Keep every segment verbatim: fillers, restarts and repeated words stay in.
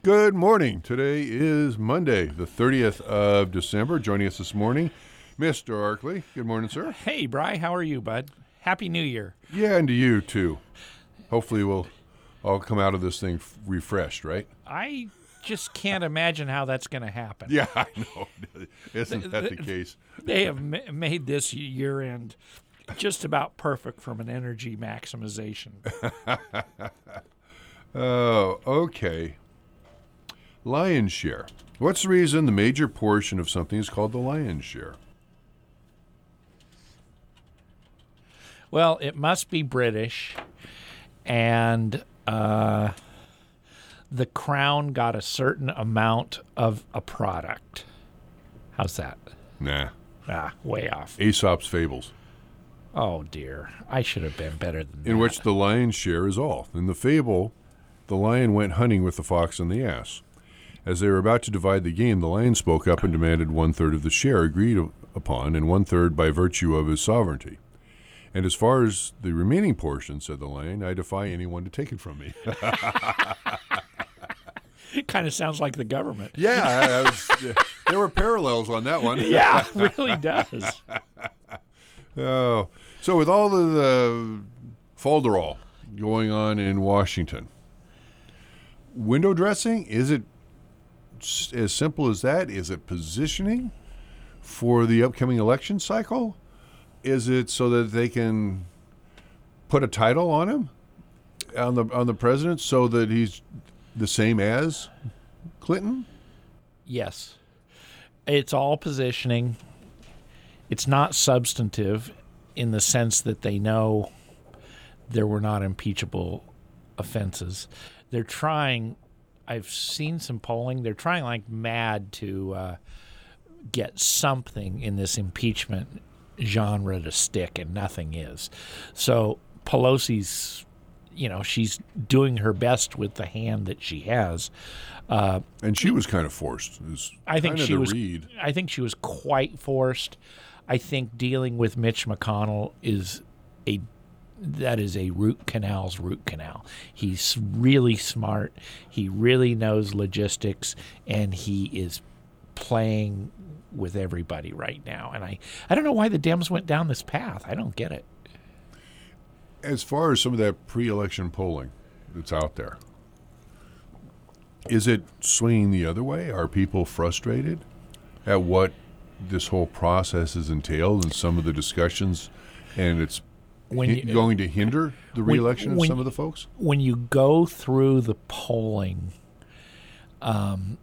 Good morning. Today is Monday, the thirtieth of December. Joining us this morning, Mister Arkley. Good morning, sir. Hey, Bri. How are you, bud? Happy New Year. Yeah, and to you, too. Hopefully we'll all come out of this thing f- refreshed, right? I just can't imagine how that's going to happen. Yeah, I know. Isn't that the case? They have ma- made this year-end just about perfect from an energy maximization. Oh, okay. Lion's share. What's the reason the major portion of something is called the lion's share? Well, it must be British, and uh, the crown got a certain amount of a product. How's that? Nah. Ah, way off. Aesop's Fables, Oh, dear. I should have been better than that. in which the lion's share is all. In the fable, the lion went hunting with the fox and the ass. As they were about to divide the game, the lion spoke up and demanded one-third of the share agreed upon, and one-third by virtue of his sovereignty. And as far as the remaining portion, said the lion, I defy anyone to take it from me. It kind of sounds like the government. Yeah, I was, there were parallels on that one. Yeah, it really does. Oh, so with all of the folderol going on in Washington, window dressing, is it s- as simple as that? Is it positioning for the upcoming election cycle? Is it so that they can put a title on him, on the on the president, so that he's the same as Clinton? Yes. It's all positioning. It's not substantive in the sense that they know there were not impeachable offenses. They're trying, I've seen some polling, they're trying like mad to uh, get something in this impeachment genre to stick, and nothing is. So Pelosi's, you know, she's doing her best with the hand that she has. Uh, And she was kind of forced. Is I think kind of she the was. read. I think she was quite forced. I think dealing with Mitch McConnell is a that is a root canal's root canal. He's really smart. He really knows logistics, and he is playing with everybody right now. And I, I don't know why the Dems went down this path. I don't get it. As far as some of that pre-election polling that's out there, is it swinging the other way? Are people frustrated at what this whole process has entailed and some of the discussions, and it's When hi- you- going to hinder the when- re-election of when- some of the folks? When you go through the polling, um,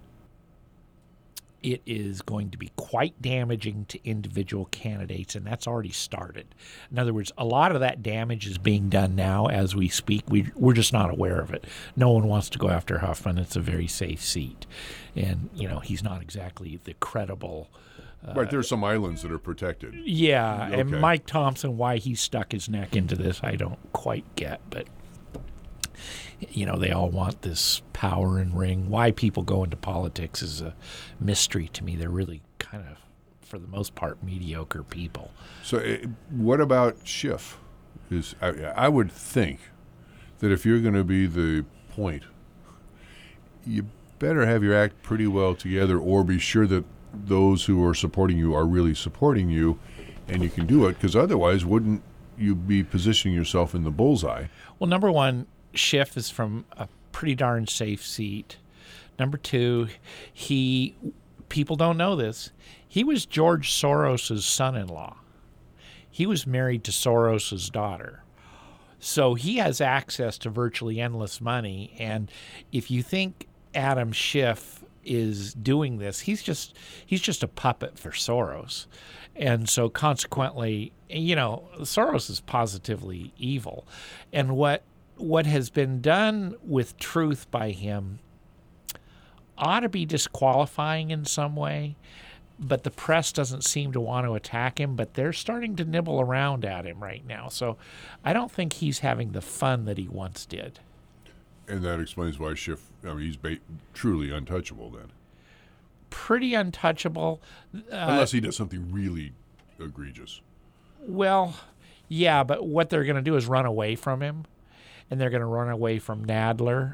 it is going to be quite damaging to individual candidates, and that's already started. In other words, a lot of that damage is being done now as we speak. We, we're just not aware of it. No one wants to go after Huffman. It's a very safe seat. And, you know, he's not exactly the credible... Right, there's some islands that are protected. Yeah, and Okay. Mike Thompson, why he stuck his neck into this, I don't quite get. But, you know, they all want this power and ring. Why people go into politics is a mystery to me. They're really kind of, for the most part, mediocre people. So uh, what about Schiff? Is I, I would think that if you're going to be the point, you better have your act pretty well together, or be sure that those who are supporting you are really supporting you, and you can do it, because otherwise wouldn't you be positioning yourself in the bullseye? Well, number one, Schiff is from a pretty darn safe seat. Number two, he, people don't know this, he was George Soros's son-in-law. He was married to Soros's daughter. So he has access to virtually endless money, and if you think Adam Schiff is doing this, he's just he's just a puppet for Soros. And so consequently, you know, Soros is positively evil. And what what has been done with truth by him ought to be disqualifying in some way, but the press doesn't seem to want to attack him, but they're starting to nibble around at him right now. So I don't think he's having the fun that he once did. And that explains why Schiff, I mean, he's ba- truly untouchable then. Pretty untouchable. Uh, Unless he does something really egregious. Well, yeah, but what they're going to do is run away from him, and they're going to run away from Nadler,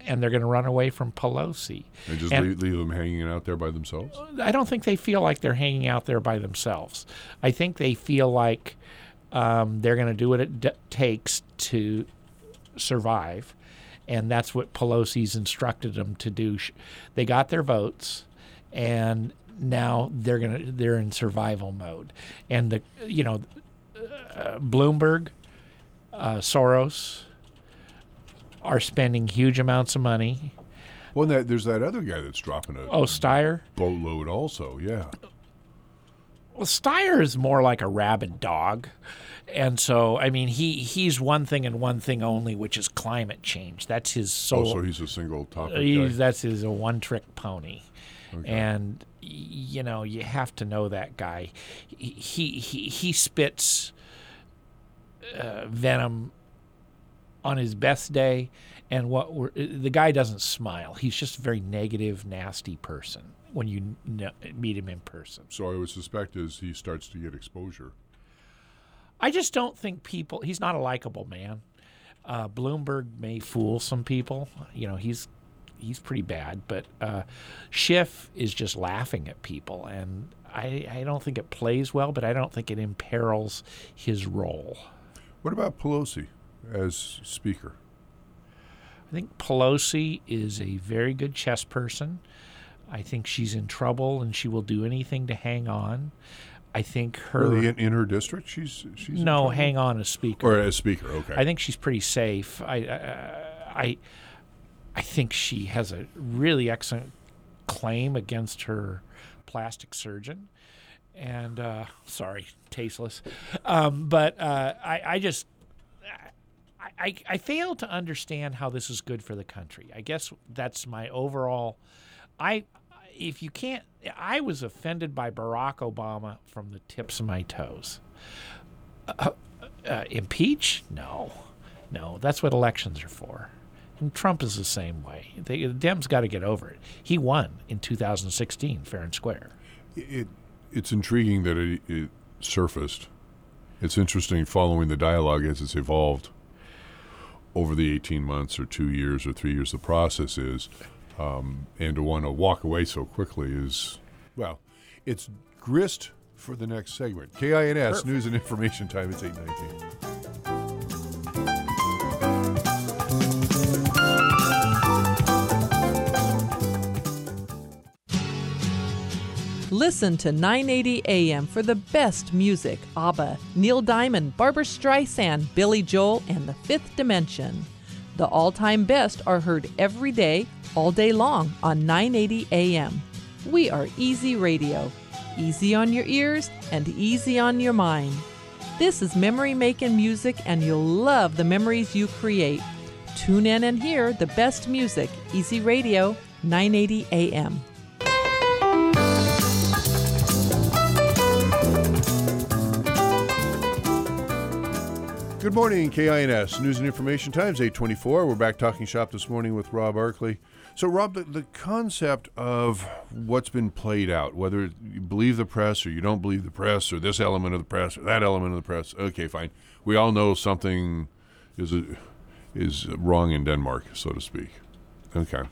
and they're going to run away from Pelosi. And just And- leave, leave them hanging out there by themselves? I don't think they feel like they're hanging out there by themselves. I think they feel like um, they're going to do what it d- takes to survive, and that's what Pelosi's instructed them to do. Sh- They got their votes, and now they're gonna they're in survival mode. And the you know, uh, Bloomberg, uh, Soros are spending huge amounts of money. Well, that, there's that other guy that's dropping a Oh, Steyer. boatload also, yeah. Well, Steyer is more like a rabid dog. And so, I mean, he, he's one thing and one thing only, which is climate change. That's his sole. Oh, so he's a single topic guy. he's, that's his a one-trick pony. Okay. And, y- you know, you have to know that guy. He, he, he, he spits uh, venom on his best day. And what we're, the guy doesn't smile. He's just a very negative, nasty person when you kn- meet him in person. So I would suspect as he starts to get exposure. I just don't think people. He's not a likable man. Uh, Bloomberg may fool some people. You know, he's he's pretty bad. But uh, Schiff is just laughing at people, and I, I don't think it plays well. But I don't think it imperils his role. What about Pelosi as speaker? I think Pelosi is a very good chess person. I think she's in trouble, and she will do anything to hang on. I think her Really, in, in her district, she's she's in no trouble? hang on as speaker. Or as speaker, okay. I think she's pretty safe. I, I, I, I think she has a really excellent claim against her plastic surgeon. And uh, sorry, tasteless. Um, but uh, I, I just, I, I, I fail to understand how this is good for the country. I guess that's my overall. I, if you can't, I was offended by Barack Obama from the tips of my toes. Uh, uh, impeach? No, no. That's what elections are for. And Trump is the same way. They, the Dems got to get over it. He won in two thousand sixteen, fair and square. It it's intriguing that it, it surfaced. It's interesting following the dialogue as it's evolved over the eighteen months or two years or three years the process is, um, and to want to walk away so quickly is, well, it's grist for the next segment. K I N S Perfect. News and Information Time. It's eight nineteen. Listen to nine eighty A M for the best music. ABBA, Neil Diamond, Barbra Streisand, Billy Joel, and The Fifth Dimension. The all-time best are heard every day, all day long on nine eighty A M. We are Easy Radio. Easy on your ears and easy on your mind. This is memory-making music, and you'll love the memories you create. Tune in and hear the best music. Easy Radio, nine eighty A M. Good morning, K I N S News and Information Times, eight twenty-four. We're back talking shop this morning with Rob Arkley. So, Rob, the, the concept of what's been played out, whether you believe the press or you don't believe the press or this element of the press or that element of the press, okay, fine. We all know something is a, is wrong in Denmark, so to speak. Okay.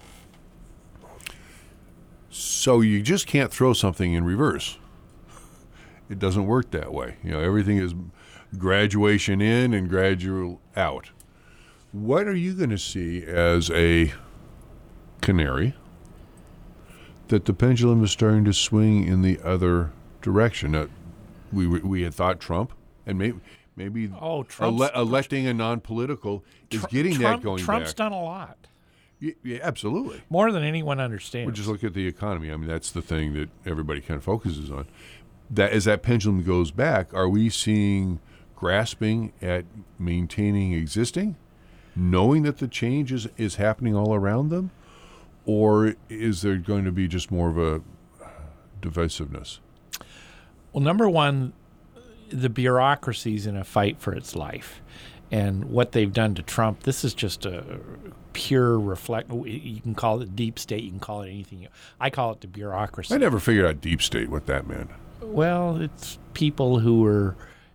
So you just can't throw something in reverse. It doesn't work that way. You know, everything is graduation in and gradual out. What are you going to see as a canary that the pendulum is starting to swing in the other direction? Uh, we we had thought Trump, and maybe maybe Oh, Trump's- ele- electing a non-political is Tr- getting Trump, that going Trump's back. done a lot, Yeah, yeah, absolutely. more than anyone understands. Well, just look at the economy. I mean, that's the thing that everybody kind of focuses on. That as that pendulum goes back, are we seeing grasping at maintaining existing, knowing that the change is, is happening all around them? Or is there going to be just more of a divisiveness? Well, number one, the bureaucracy's in a fight for its life. And what they've done to Trump, this is just a pure reflect. You can call it deep state. You can call it anything. You, I call it the bureaucracy. I never figured out deep state, what that meant. Well, it's people who are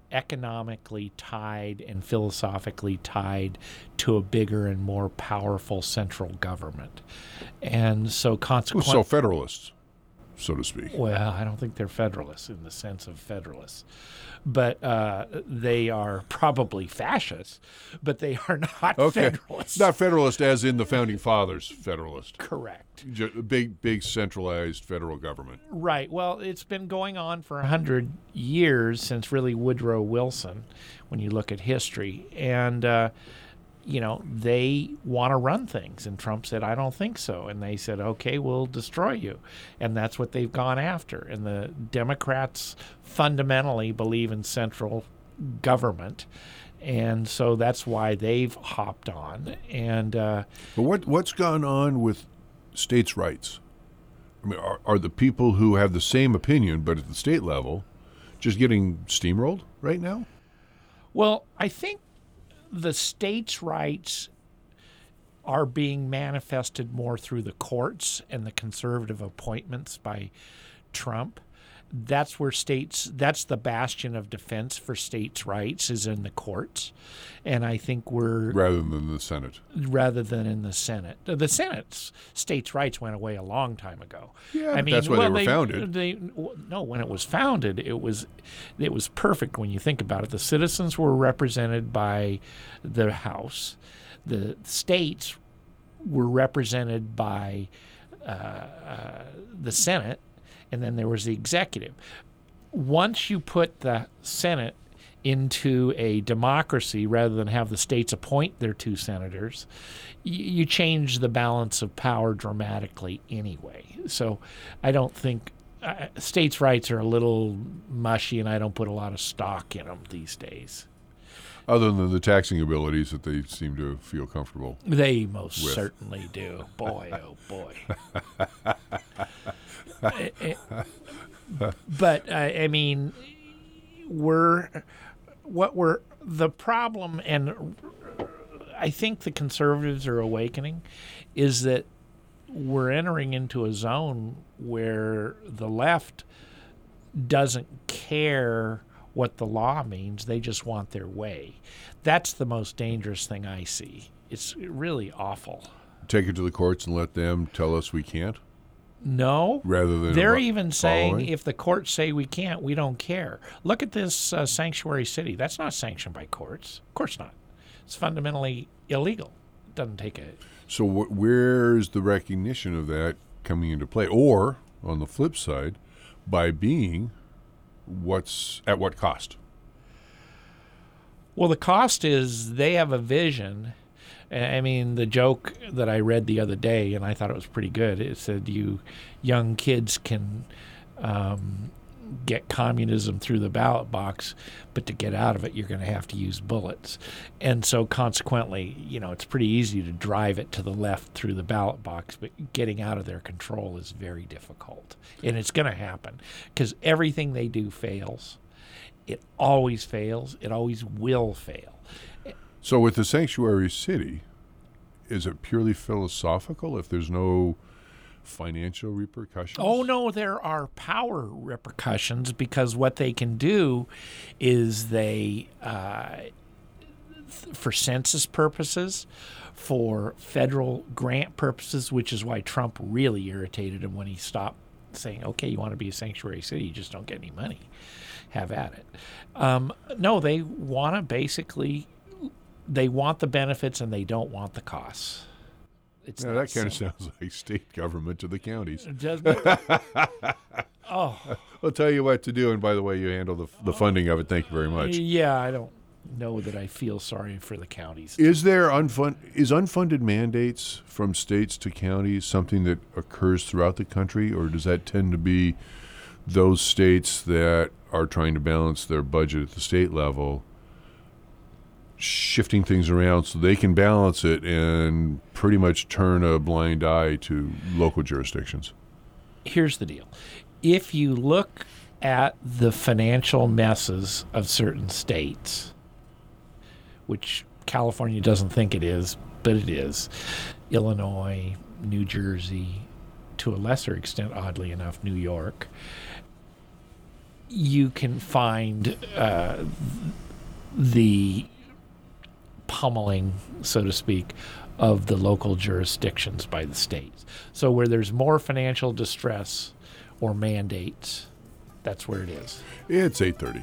economically tied and philosophically tied to a bigger and more powerful central government. And so consequently... So federalists, so to speak. Well, I don't think they're federalists in the sense of federalists. But uh, they are probably fascists, but they are not okay. federalists. Not federalist as in the Founding Fathers federalist. Correct. J- big, big centralized federal government. Right. Well, it's been going on for one hundred years since really Woodrow Wilson, when you look at history. And, uh, you know, they want to run things. And Trump said, I don't think so. And they said, okay, we'll destroy you. And that's what they've gone after. And the Democrats fundamentally believe in central government. And so that's why they've hopped on. And uh, but what what's gone on with states' rights? I mean, are, are the people who have the same opinion but at the state level just getting steamrolled right now? Well, I think the states' rights are being manifested more through the courts and the conservative appointments by Trump. That's where states, that's the bastion of defense for states' rights is in the courts. And I think we're... Rather than the Senate. Rather than in the Senate. The Senate's states' rights went away a long time ago. Yeah, I mean, that's why well, they were they, founded. They, no, when it was founded, it was it was perfect when you think about it. The citizens were represented by the House. The states were represented by uh, uh, the Senate. And then there was the executive. Once you put the Senate into a democracy rather than have the states appoint their two senators, you, you change the balance of power dramatically anyway. So I don't think uh, states' rights are a little mushy, and I don't put a lot of stock in them these days. Other than the taxing abilities that they seem to feel comfortable. They most with. certainly do. Boy, oh boy. But uh, I mean, we're what we're the problem, and I think the conservatives are awakening, is that we're entering into a zone where the left doesn't care what the law means. They just want their way. That's the most dangerous thing I see. It's really awful. Take it to the courts and let them tell us we can't? No. Rather than They're about even saying following? If the courts say we can't, we don't care. Look at this uh, sanctuary city. That's not sanctioned by courts. Of course not. It's fundamentally illegal. It doesn't take a... So wh- where's the recognition of that coming into play? Or, on the flip side, by being what's at what cost? Well, the cost is they have a vision. I mean, the joke that I read the other day, and I thought it was pretty good, it said you young kids can um, get communism through the ballot box, but to get out of it, you're going to have to use bullets. And so consequently, you know, it's pretty easy to drive it to the left through the ballot box, but getting out of their control is very difficult. And it's going to happen because everything they do fails. It always fails. It always will fail. So with the sanctuary city, is it purely philosophical if there's no financial repercussions? Oh, no, there are power repercussions because what they can do is they, uh, th- for census purposes, for federal grant purposes, which is why Trump really irritated him when he stopped saying, okay, you want to be a sanctuary city, you just don't get any money. Have at it. Um, no, they want to basically... They want the benefits and they don't want the costs. It's yeah, that kind of sounds like state government to the counties. Doesn't it? Oh. I'll tell you what to do, and by the way, you handle the, the funding of it. Thank you very much. Yeah, I don't know that I feel sorry for the counties. Is there unfund is unfunded mandates from states to counties something that occurs throughout the country, or does that tend to be those states that are trying to balance their budget at the state level shifting things around so they can balance it and pretty much turn a blind eye to local jurisdictions? Here's the deal. If you look at the financial messes of certain states, which California doesn't think it is, but it is, Illinois, New Jersey, to a lesser extent, oddly enough, New York, you can find uh, the pummeling, so to speak, of the local jurisdictions by the states. So where there's more financial distress or mandates, that's where it is. It's eight thirty.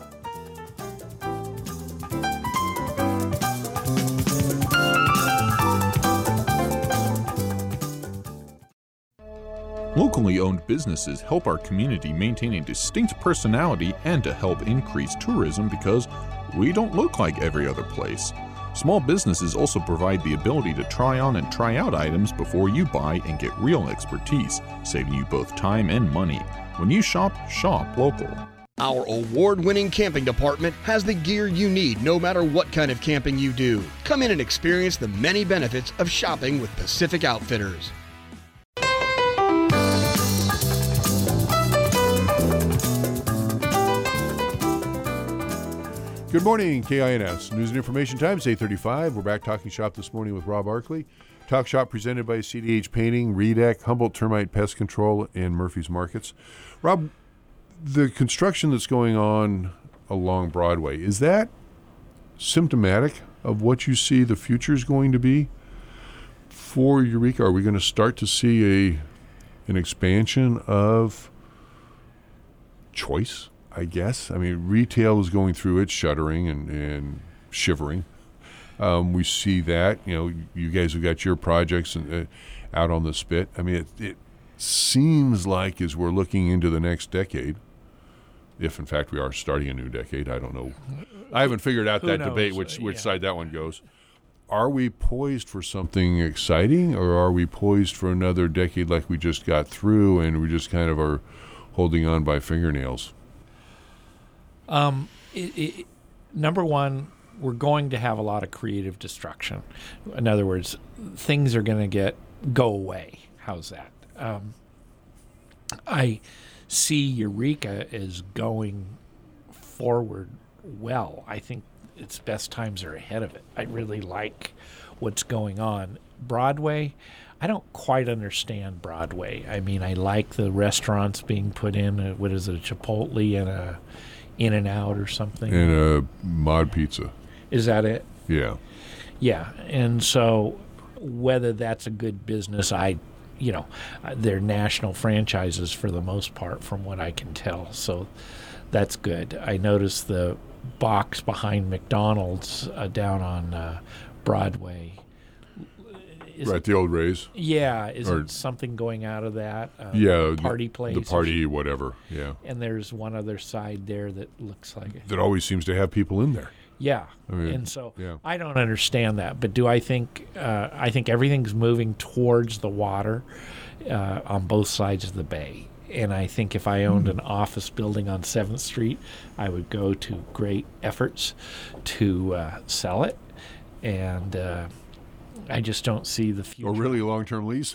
Locally owned businesses help our community maintain a distinct personality and to help increase tourism because we don't look like every other place. Small businesses also provide the ability to try on and try out items before you buy and get real expertise, saving you both time and money. When you shop, shop local. Our award-winning camping department has the gear you need no matter what kind of camping you do. Come in and experience the many benefits of shopping with Pacific Outfitters. Good morning, K I N S. News and Information Times, eight thirty-five. We're back talking shop this morning with Rob Arkley. Talk Shop presented by C D H Painting, Redec, Humboldt Termite Pest Control, and Murphy's Markets. Rob, the construction that's going on along Broadway, is that symptomatic of what you see the future is going to be for Eureka? Are we going to start to see a an expansion of choice, I guess? I mean, retail is going through its shuttering and, and shivering. Um, we see that. You know, you guys have got your projects and, uh, out on the spit. I mean, it, it seems like as we're looking into the next decade, if in fact we are starting a new decade, I don't know. I haven't figured out Who that knows? debate, which, Uh, which yeah. side that one goes. Are we poised for something exciting, or are we poised for another decade like we just got through and we just kind of are holding on by fingernails? Um, it, it, number one, we're going to have a lot of creative destruction. In other words, things are going to get go away. How's that? Um, I see Eureka as going forward well. I think its best times are ahead of it. I really like what's going on. Broadway, I don't quite understand Broadway. I mean, I like the restaurants being put in. Uh, what is it, a Chipotle and a In and Out or something? And a mod pizza. Is that it? Yeah. Yeah. And so whether that's a good business, I, you know, uh, they're national franchises for the most part from what I can tell. So that's good. I noticed the box behind McDonald's uh, down on uh, Broadway. Is Right, it- the old Rays. yeah. Is Or- it something going out of that? Uh, Yeah. Party the, place. The or party, whatever. Yeah. And there's one other side there that looks like it. That always seems to have people in there. Yeah. I mean, and so yeah. I don't understand that. But do I think uh, I think everything's moving towards the water uh, on both sides of the bay. And I think if I owned an office building on seventh Street, I would go to great efforts to uh, sell it. And uh, I just don't see the future. Or really a long-term lease?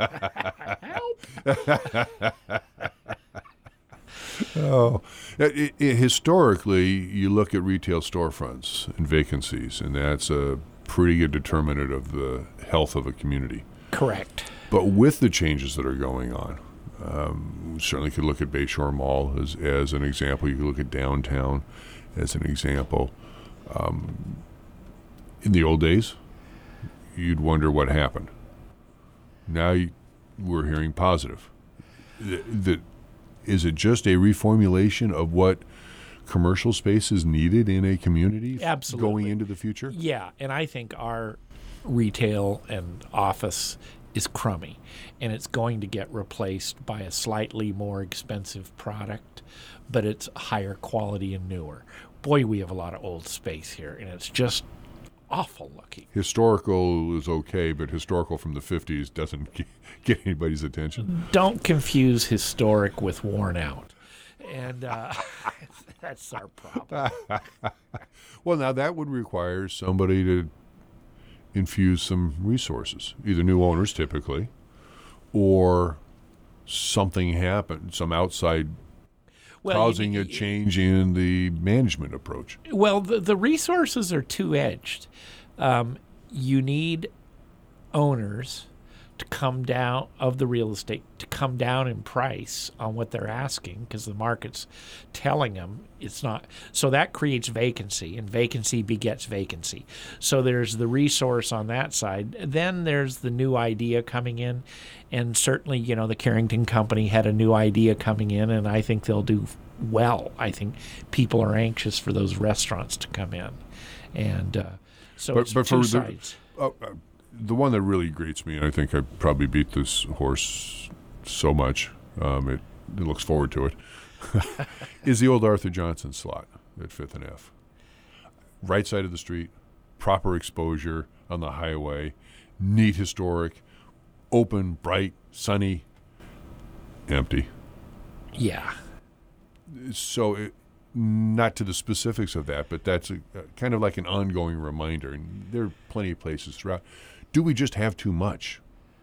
Oh, it, it, historically, you look at retail storefronts and vacancies, and that's a pretty good determinant of the health of a community. Correct. But with the changes that are going on, um, we certainly could look at Bayshore Mall as, as an example. You could look at downtown as an example. Um, in the old days, you'd wonder what happened. Now you, we're hearing positive. The, the, is it just a reformulation of what commercial space is needed in a community f- Absolutely. going into the future? Yeah, and I think our retail and office is crummy, and it's going to get replaced by a slightly more expensive product, but it's higher quality and newer. Boy, we have a lot of old space here, and it's just awful looking. Historical is okay, but historical from the fifties doesn't get, get anybody's attention. Don't confuse historic with worn out. And uh, that's our problem. Well, now that would require somebody to infuse some resources, either new owners typically, or something happen, some outside Well, causing you- a change in the management approach. Well, the, the resources are two-edged. Um, you need owners to come down of the real estate to come down in price on what they're asking because the market's telling them it's not. So that creates vacancy, and vacancy begets vacancy. So there's the resource on that side. Then there's the new idea coming in, and certainly, you know, the Carrington Company had a new idea coming in, and I think they'll do well. I think people are anxious for those restaurants to come in, and uh, so but, it's but two for sides. The, uh, uh, the one that really grates me, and I think I probably beat this horse so much, um, it, it looks forward to it, is the old Arthur Johnson slot at Fifth and F. Right side of the street, proper exposure on the highway, neat historic, open, bright, sunny, empty. Yeah. So it, not to the specifics of that, but that's a, a kind of like an ongoing reminder. And there are plenty of places throughout. Do we just have too much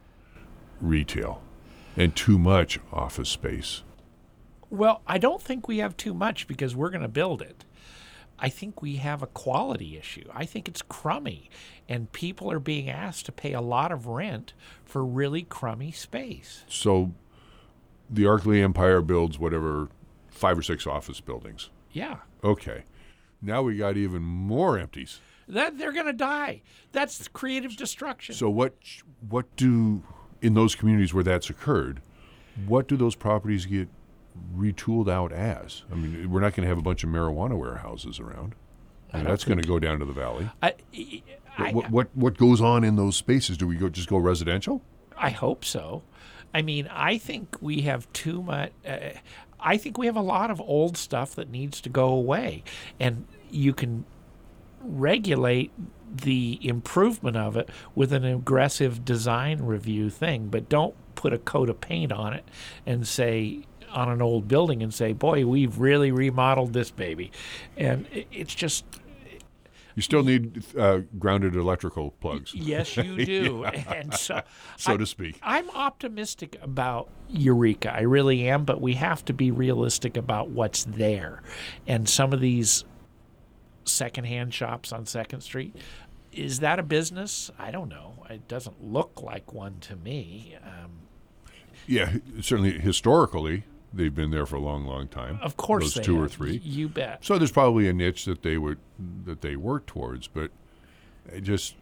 retail and too much office space? Well, I don't think we have too much because we're going to build it. I think we have a quality issue. I think it's crummy, and people are being asked to pay a lot of rent for really crummy space. So the Arkley Empire builds whatever, five or six office buildings. Yeah. Okay. Now we got even more empties. That they're going to die. That's creative destruction. So what what do, in those communities where that's occurred, what do those properties get retooled out as? I mean, we're not going to have a bunch of marijuana warehouses around. I mean, that's going to go down to the valley. I, I, what, what what goes on in those spaces? Do we go just go residential? I hope so. I mean, I think we have too much. Uh, I think we have a lot of old stuff that needs to go away, and you can regulate the improvement of it with an aggressive design review thing, but don't put a coat of paint on it and say on an old building and say, boy, we've really remodeled this baby. And it, it's just... You still need uh, grounded electrical plugs. Yes, you do. Yeah. And so, so I, to speak. I'm optimistic about Eureka. I really am, but we have to be realistic about what's there. And some of these secondhand shops on Second Street, is that a business? I don't know. It doesn't look like one to me. Um, yeah, certainly historically, they've been there for a long, long time. Of course, those they two have. or three. You bet. So there's probably a niche that they would that they work towards, but it just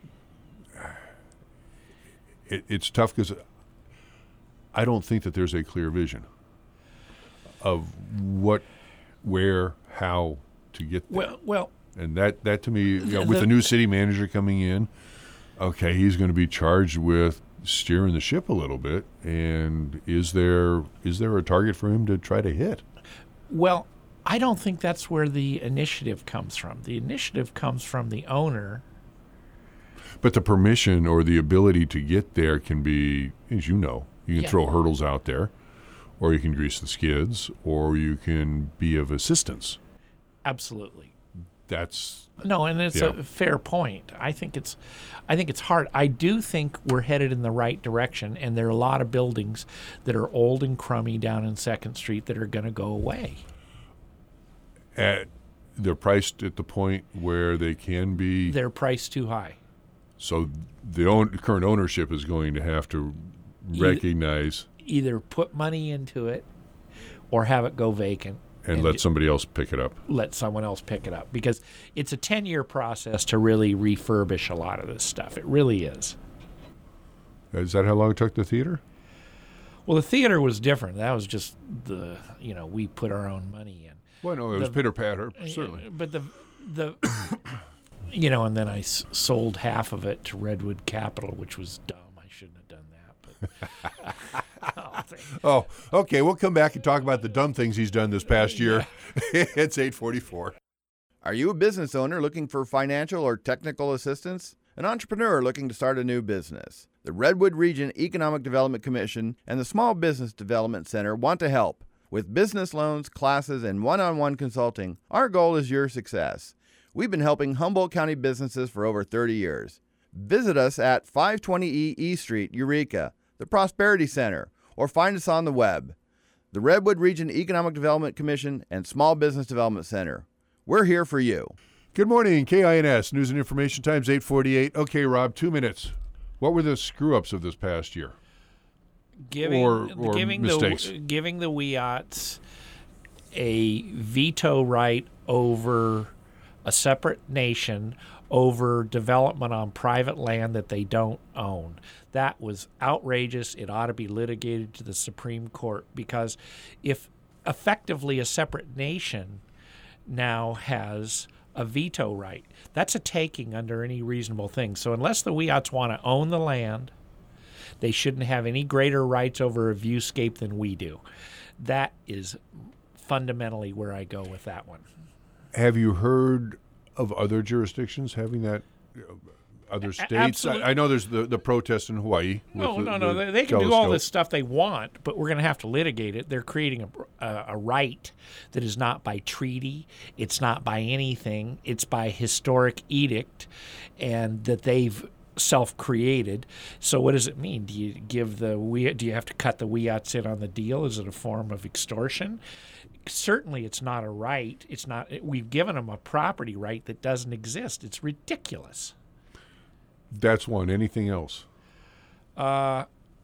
it, it's tough because I don't think that there's a clear vision of what, where, how to get there. Well, well, and that that to me, you know, the, with the new city manager coming in, okay, he's going to be charged with steering the ship a little bit, and is there is there a target for him to try to hit? Well, I don't think that's where the initiative comes from. The initiative comes from the owner. But the permission or the ability to get there can be, as you know, you can Yeah. throw hurdles out there, or you can grease the skids, or you can be of assistance. Absolutely. That's No, and it's Yeah. a fair point. I think it's, I think it's hard. I do think we're headed in the right direction, and there are a lot of buildings that are old and crummy down in Second Street that are going to go away. at they're priced at the point where they can be. They're priced too high. So the own, current ownership is going to have to recognize Either put money into it, or have it go vacant. and let somebody else pick it up. let someone else pick it up, because it's a ten-year process to really refurbish a lot of this stuff. It really is. Is that how long it took the theater? Well, the theater was different. That was just the, you know, we put our own money in. Well, no, it was The- pitter patter, certainly. But the, the, you know, and then I s- sold half of it to Redwood Capital, which was dumb. I shouldn't have done that. But oh, thank- Oh, okay. We'll come back and talk about the dumb things he's done this past year. It's eight forty-four. Are you a business owner looking for financial or technical assistance? An entrepreneur looking to start a new business? The Redwood Region Economic Development Commission and the Small Business Development Center want to help. With business loans, classes, and one-on-one consulting, our goal is your success. We've been helping Humboldt County businesses for over thirty years. Visit us at five twenty E East Street, Eureka, the Prosperity Center, or find us on the web. The Redwood Region Economic Development Commission and Small Business Development Center. We're here for you. Good morning, K I N S News and Information Times, eight forty-eight. Okay, Rob, two minutes. What were the screw-ups of this past year? Giving, or, or giving mistakes. The, giving the Wiots a veto right over a separate nation, over development on private land that they don't own. That was outrageous. It ought to be litigated to the Supreme Court, because if effectively a separate nation now has a veto right, that's a taking under any reasonable thing. So unless the Wiots want to own the land, they shouldn't have any greater rights over a viewscape than we do. That is fundamentally where I go with that one. Have you heard of other jurisdictions having that? Uh, other states? Absolutely. I, I know there's the, the protests in Hawaii. No, with no, the, no. the They, they can do all telescope. this stuff they want, but we're going to have to litigate it. They're creating a, a, a right that is not by treaty. It's not by anything. It's by historic edict, and that they've self-created. So what does it mean? Do you give the we? Do you have to cut the Wiots in on the deal? Is it a form of extortion? Certainly, it's not a right. It's not. We've given them a property right that doesn't exist. It's ridiculous. That's one. Anything else? Uh,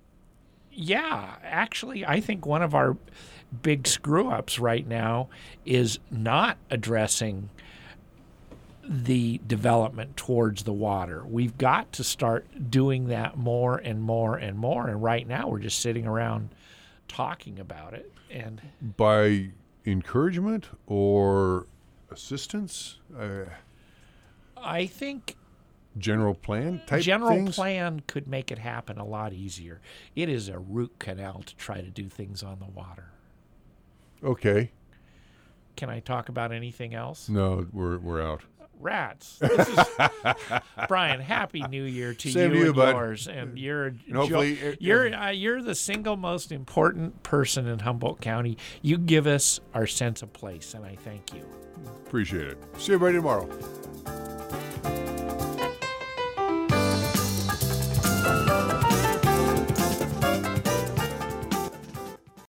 yeah, actually, I think one of our big screw-ups right now is not addressing the development towards the water. We've got to start doing that more and more and more. And right now, we're just sitting around talking about it. And By encouragement or assistance? Uh, I think general plan type general things? plan could make it happen a lot easier. It is a root canal to try to do things on the water. Okay. Can I talk about anything else? No, we're we're out. Rats. This is, Brian, happy New Year to Same you to you, and bud. yours. And you're And hopefully jo- it- you're uh, you're the single most important person in Humboldt County. You give us our sense of place, and I thank you. Appreciate it. See everybody tomorrow.